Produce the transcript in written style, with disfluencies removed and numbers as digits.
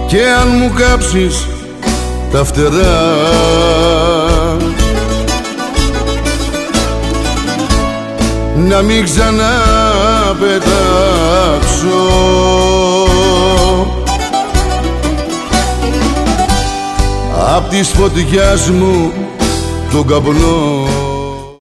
και αν μου κάψεις τα φτερά, να μην ξαναπετάξω απ' της φωτιάς μου τον καπνό.